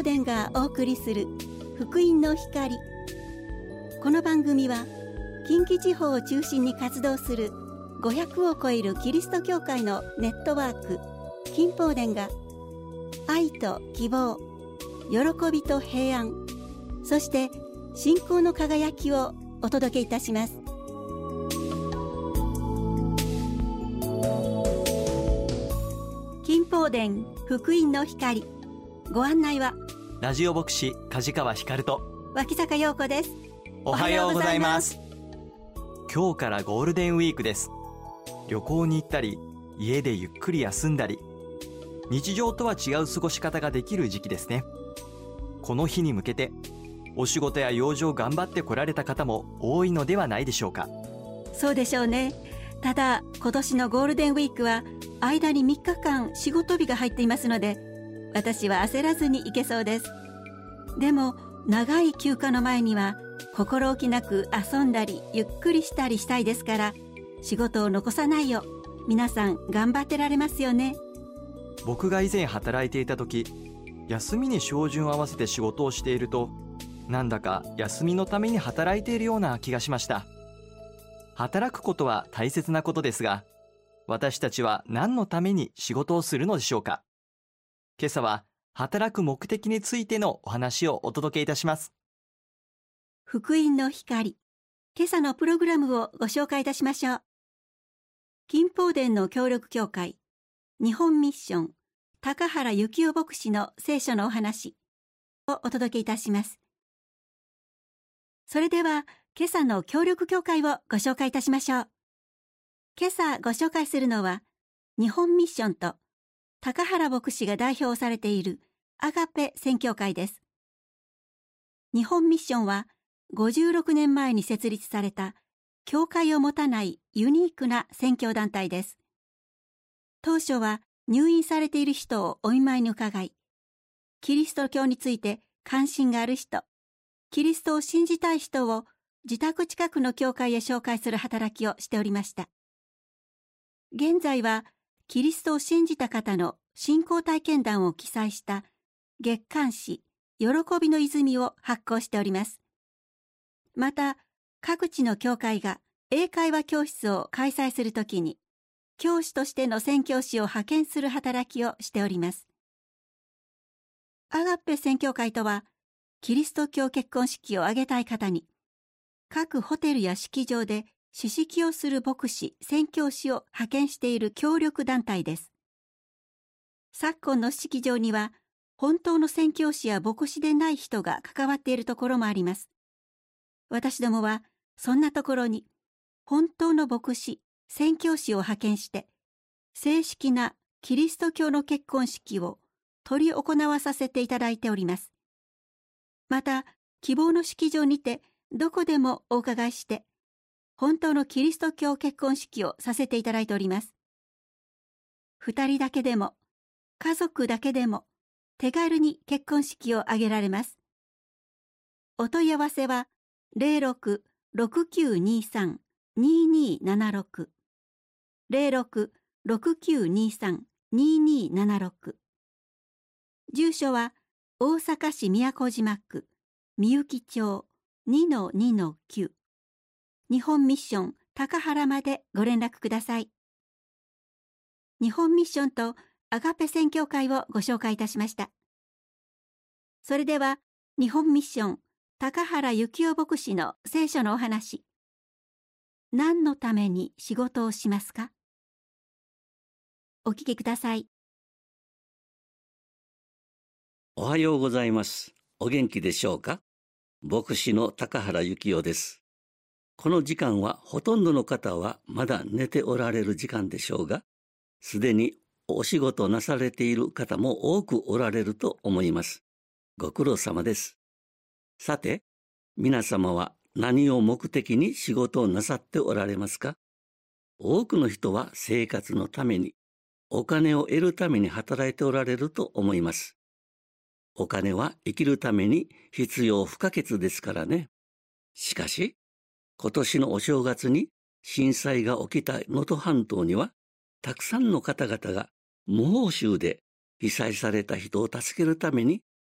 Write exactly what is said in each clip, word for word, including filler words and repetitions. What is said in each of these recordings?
伝がお送りする福音の光。この番組は近畿地方を中心に活動するごひゃくを超えるキリスト教会のネットワーク金宝伝が愛と希望、喜びと平安、そして信仰の輝きをお届けいたします。金宝伝福音の光、ご案内はラジオ牧師梶川光と脇坂陽子です。 おはようございます。今日からゴールデンウィークです。旅行に行ったり、家でゆっくり休んだり、日常とは違う過ごし方ができる時期ですね。この日に向けてお仕事や用事を頑張ってこられた方も多いのではないでしょうか。 そうでしょうね。ただ今年のゴールデンウィークは間にみっかかん仕事日が入っていますので、私は焦らずに行けそうです。でも長い休暇の前には心置きなく遊んだりゆっくりしたりしたいですから、仕事を残さないよう皆さん頑張ってられますよね。 僕が以前働いていた時、休みに照準を合わせて仕事をしていると、なんだか休みのために働いているような気がしました。働くことは大切なことですが、私たちは何のために仕事をするのでしょうか。今朝は働く目的についてのお話をお届けいたします。 福音の光、今朝のプログラムをご紹介いたしましょう。金宝伝の協力協会日本ミッション高原幸雄牧師の聖書のお話をお届けいたします。それでは今朝の協力協会をご紹介いたしましょう。今朝ご紹介するのは、日本ミッションと高原牧師が代表されているアガペ宣教会です。日本ミッションはごじゅうろくねんまえに設立された教会を持たないユニークな宣教団体です。当初は入院されている人をお見舞いに伺い、キリスト教について関心がある人、キリストを信じたい人を自宅近くの教会へ紹介する働きをしておりました。現在はキリストを信じた方の信仰体験談を記載した月刊誌喜びの泉を発行しております。また各地の教会が英会話教室を開催するときに教師としての宣教師を派遣する働きをしております。アガッペ宣教会とは、キリスト教結婚式を挙げたい方に各ホテルや式場で司式をする牧師、宣教師を派遣している協力団体です。昨今の式場には、本当の宣教師や牧師でない人が関わっているところもあります。私どもは、そんなところに、本当の牧師、宣教師を派遣して、正式なキリスト教の結婚式を執り行わさせていただいております。また、希望の式場にて、どこでもお伺いして、本当のキリスト教結婚式をさせていただいております。二人だけでも、家族だけでも、手軽に結婚式を挙げられます。お問い合わせは、ゼロろく ろくきゅうにさん ににーななろく ゼロろく ろくきゅうにさん ににーななろく。住所は、大阪市都島区、みゆき町 にのにのきゅう。日本ミッション高原までご連絡ください。日本ミッションとアガペ宣教会をご紹介いたしました。それでは日本ミッション高原幸雄牧師の聖書のお話。何のために仕事をしますか？お聞きください。 おはようございます。お元気でしょうか？牧師の高原幸雄です。この時間はほとんどの方はまだ寝ておられる時間でしょうが、すでにお仕事なされている方も多くおられると思います。ご苦労様です。さて、皆様は何を目的に仕事をなさっておられますか？多くの人は生活のために、お金を得るために働いておられると思います。お金は生きるために必要不可欠ですからね。しかし、今年のお正月に震災が起きた能登半島には、たくさんの方々が無報酬で被災された人を助けるために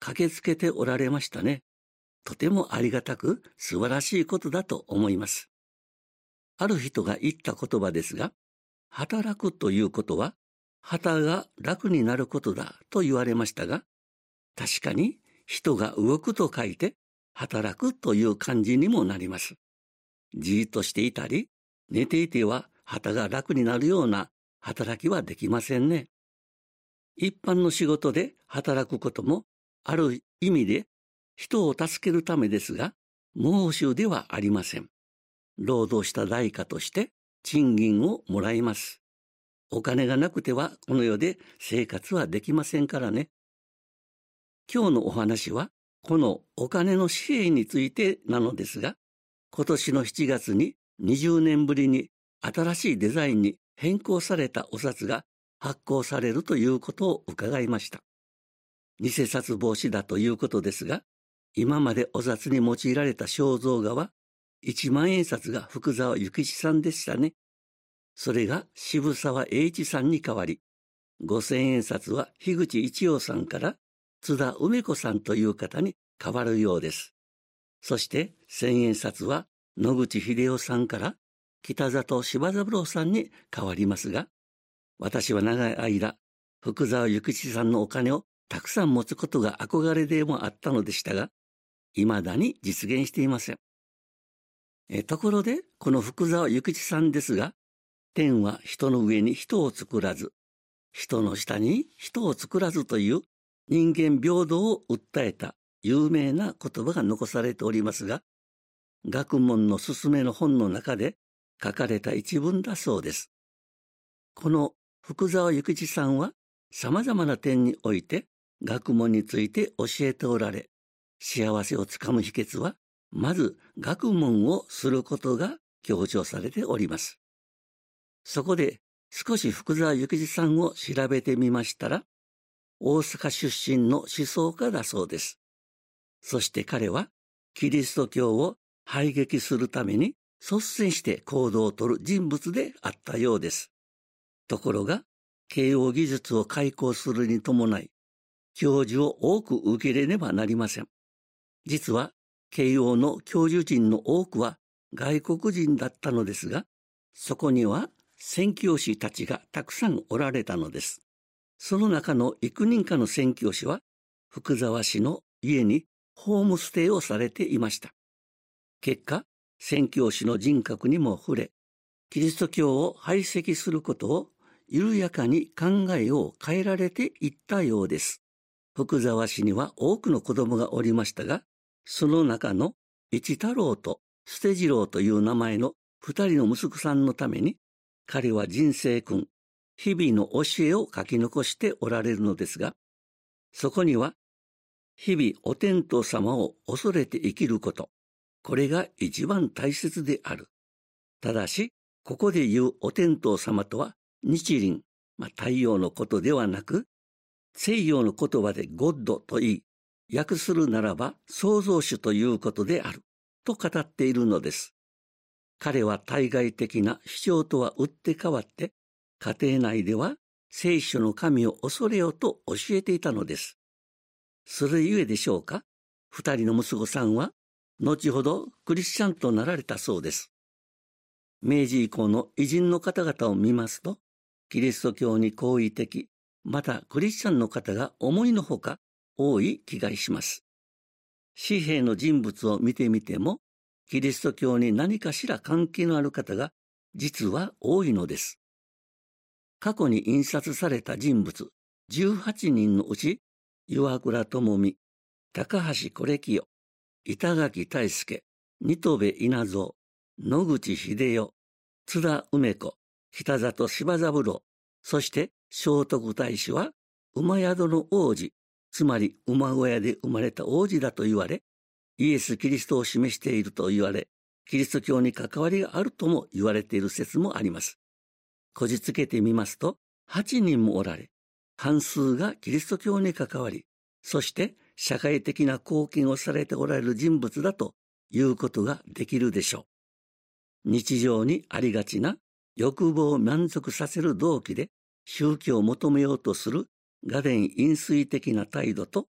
駆けつけておられましたね。とてもありがたく素晴らしいことだと思います。ある人が言った言葉ですが、働くということは、旗が楽になることだと言われましたが、確かに人が動くと書いて、働くという漢字にもなります。じーっとしていたり、寝ていては旗が楽になるような働きはできませんね。一般の仕事で働くことも、ある意味で人を助けるためですが、報酬ではありません。労働した代価として賃金をもらいます。お金がなくてはこの世で生活はできませんからね。今日のお話はこのお金の紙幣についてなのですが、今年のしちがつににじゅうねんぶりに新しいデザインに変更されたお札が発行されるということを伺いました。偽札防止だということですが、今までお札に用いられた肖像画はいちまんえん札が福沢諭吉さんでしたね。それが渋沢栄一さんに代わり、ごせんえん札は樋口一葉さんから津田梅子さんという方に変わるようです。そしてせんえん札は野口英世さんから北里柴三郎さんに変わりますが、私は長い間、福沢諭吉さんのお金をたくさん持つことが憧れでもあったのでしたが、未だに実現していません。えところで、この福沢諭吉さんですが、天は人の上に人を作らず、人の下に人を作らずという人間平等を訴えた有名な言葉が残されておりますが、学問のすすめの本の中で書かれた一文だそうです。この福沢諭吉さんは様々な点において学問について教えておられ、幸せをつかむ秘訣は、まず学問をすることが強調されております。そこで少し福沢諭吉さんを調べてみましたら、大阪出身の思想家だそうです。そして彼はキリスト教を排撃するために率先して行動をとる人物であったようです。ところが、慶応義塾を開校するに伴い、教授を多く受け入れねばなりません。実は、慶応の教授陣の多くは外国人だったのですが、そこには宣教師たちがたくさんおられたのです。その中の幾人かの宣教師は、福沢氏の家にホームステイをされていました。結果、宣教師の人格にも触れ、キリスト教を排斥することを緩やかに考えを変えられていったようです。福沢氏には多くの子供がおりましたが、その中の一太郎と捨次郎という名前の二人の息子さんのために、彼は人生訓、日々の教えを書き残しておられるのですが、そこには、日々お天道様を恐れて生きること、これが一番大切である。ただし、ここで言うお天道様とは、日輪、まあ、太陽のことではなく、西洋の言葉でゴッドと言い、訳するならば創造主ということである、と語っているのです。彼は対外的な主張とは打って変わって、家庭内では聖書の神を恐れよと教えていたのです。それゆえでしょうか、二人の息子さんは、後ほどクリスチャンとなられたそうです。明治以降の偉人の方々を見ますと、キリスト教に好意的、またクリスチャンの方が思いのほか多い気がします。紙幣の人物を見てみても、キリスト教に何かしら関係のある方が実は多いのです。過去に印刷された人物じゅうはちにんのうち、岩倉智美、高橋是清、板垣大輔、新渡戸稲造、野口英世、津田梅子、北里柴三郎、そして聖徳太子は馬宿の王子、つまり馬小屋で生まれた王子だと言われ、イエス・キリストを示していると言われ、キリスト教に関わりがあるとも言われている説もあります。こじつけてみますと、はちにんもおられ、半数がキリスト教に関わり、そして社会的な貢献をされておられる人物だということができるでしょう。日常にありがちな欲望を満足させる動機で宗教を求めようとする我伝飲水的な態度と、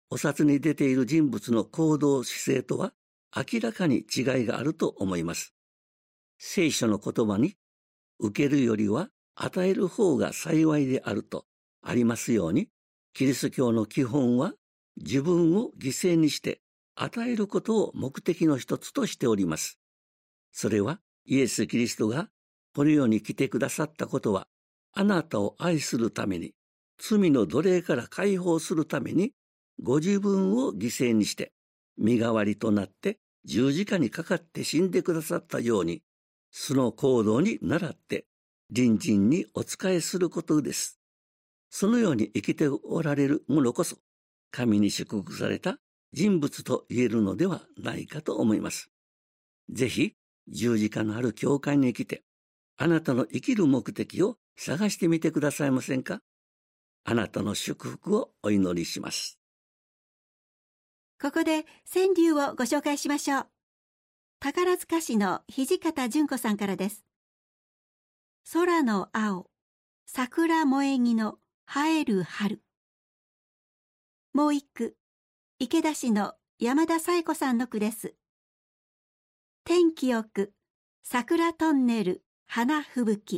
お札に出ている人物の行動姿勢とは明らかに違いがあると思います。聖書の言葉に、受けるよりは与える方が幸いであるとありますように、キリスト教の基本は自分を犠牲にして与えることを目的の一つとしております。それはイエス・キリストがこの世に来てくださったことは、あなたを愛するために、罪の奴隷から解放するために、ご自分を犠牲にして、身代わりとなって十字架にかかって死んでくださったように、その行動に倣って隣人にお仕えすることです。そのように生きておられる者こそ、神に祝福された人物と言えるのではないかと思います。ぜひ十字架のある教会に来て、あなたの生きる目的を探してみてくださいませんか。あなたの祝福をお祈りします。 ここで川柳をご紹介しましょう。宝塚市の土方純子さんからです。空の青、桜萌え木の映える春。もう一句、池田市の山田紗恵子さんの句です。天気よく、桜トンネル、花吹雪。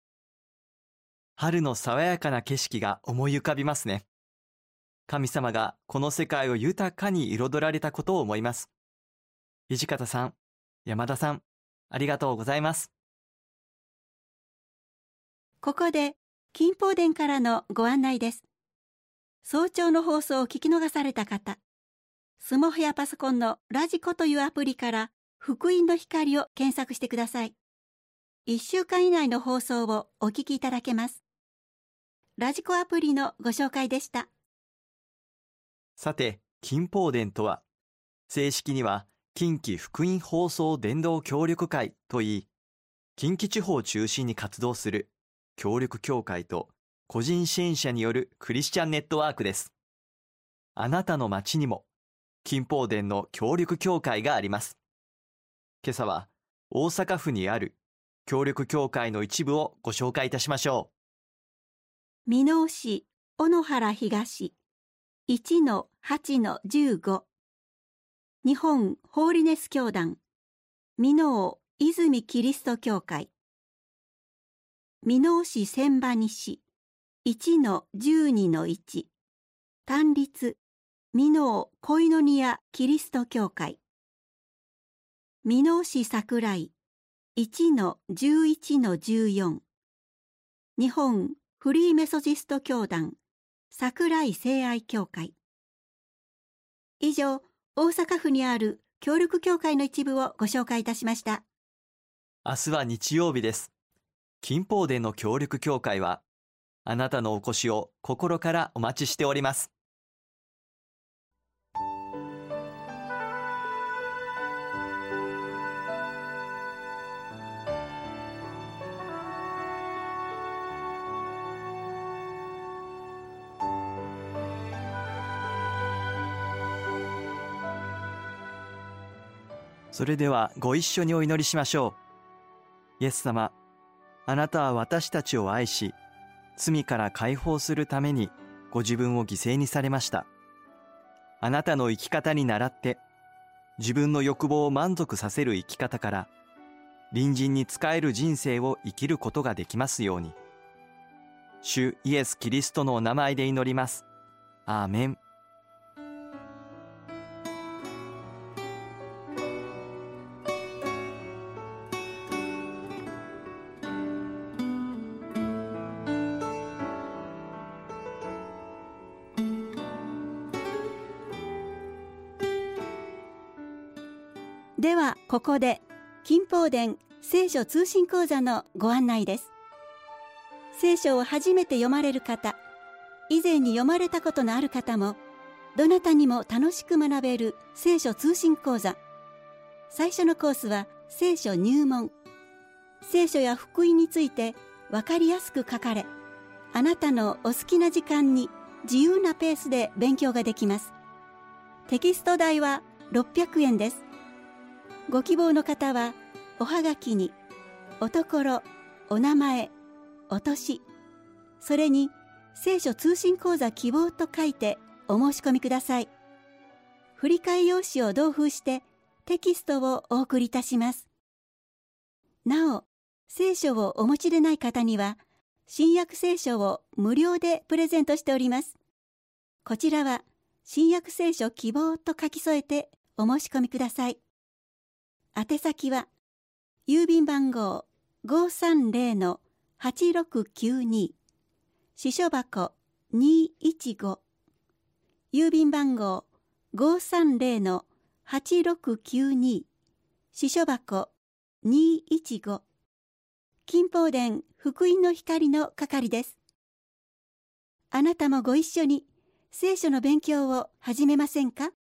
春の爽やかな景色が思い浮かびますね。神様がこの世界を豊かに彩られたことを思います。土方さん、山田さん、ありがとうございます。 ここで金宝殿からのご案内です。早朝の放送を聞き逃された方、スマホやパソコンのラジコというアプリから福音の光を検索してください。いっしゅうかん以内の放送をお聞きいただけます。ラジコアプリのご紹介でした。 さて、金宝殿とは、正式には近畿福音放送伝道協力会といい、近畿地方を中心に活動する協力協会と個人支援者によるクリスチャンネットワークです。あなたの町にも金宝殿の協力協会があります。今朝は大阪府にある協力協会の一部をご紹介いたしましょう。箕面市小野原東 いちのはちのじゅうご 日本ホーリネス教団箕面泉キリスト教会。箕面市千葉西 いちのじゅうにのいち 単立箕面コイノニアキリスト教会。箕面市桜井 いちのじゅういちのじゅうよん 日本フリーメソジスト教団桜井聖愛教会。以上、大阪府にある協力協会の一部をご紹介いたしました。 う。明日は日曜日です。金宝殿の協力協会は、あなたのお越しを心からお待ちしております。それではご一緒にお祈りしましょう。イエス様、あなたは私たちを愛し、罪から解放するためにご自分を犠牲にされました。あなたの生き方に倣って、自分の欲望を満足させる生き方から、隣人に仕える人生を生きることができますように。主イエス・キリストのお名前で祈ります。アーメン。 ではここで金宝殿聖書通信講座のご案内です。聖書を初めて読まれる方、以前に読まれたことのある方も、どなたにも楽しく学べる聖書通信講座。最初のコースは聖書入門。聖書や福音について分かりやすく書かれ、あなたのお好きな時間に自由なペースで勉強ができます。テキスト代はろっぴゃくえんです。ご希望の方はおはがきにおところ、お名前、お年、それに聖書通信講座希望と書いてお申し込みください。振替用紙を同封してテキストをお送りいたします。なお、聖書をお持ちでない方には、新約聖書を無料でプレゼントしております。こちらは、新約聖書希望と書き添えてお申し込みください。宛先は、郵便番号 ごーさんぜろのはちろくきゅうに、支所箱にーいちご、郵便番号 ごーさんぜろのはちろくきゅうに、支所箱にーいちご、金宝殿福音の光の係です。あなたもご一緒に聖書の勉強を始めませんか？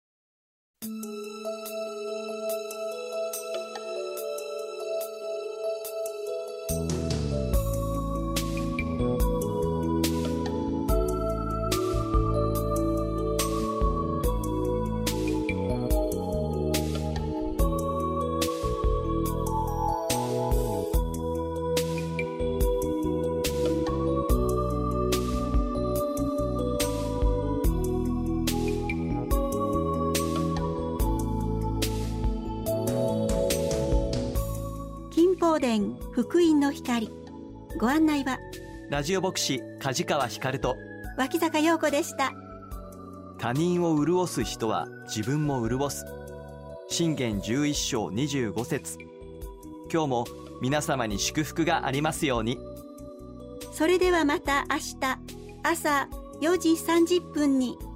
金宝殿福音の光、ご案内はラジオ牧師梶川光と脇坂陽子でした。 他人を潤す人は自分も潤す。箴言じゅういっ章にじゅうご節。今日も皆様に祝福がありますように。 それではまた明日朝よじさんじゅっぷんに。